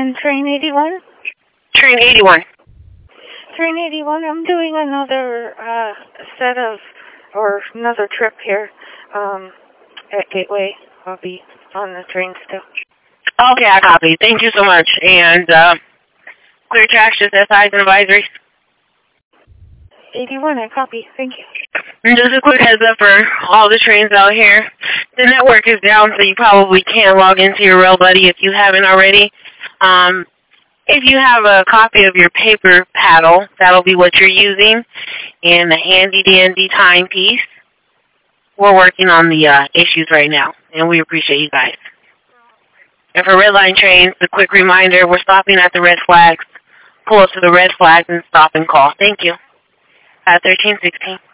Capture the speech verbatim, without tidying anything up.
on train eighty-one? Train eighty-one. Train eighty-one, I'm doing another uh, set of, or another trip here um, at Gateway. I'll be on the train still. Okay, I copy. Thank you so much. And uh, clear tracks, just S Is and advisories. eighty-one, I copy. Thank you. And just a quick heads up for all the trains out here. The network is down, so you probably can't log into your Rail Buddy if you haven't already. Um, if you have a copy of your paper paddle, that'll be what you're using, and a handy-dandy timepiece. We're working on the uh, issues right now, and we appreciate you guys. And for Red Line trains, a quick reminder, we're stopping at the red flags. Pull up to the red flags and stop and call. Thank you. At thirteen sixteen.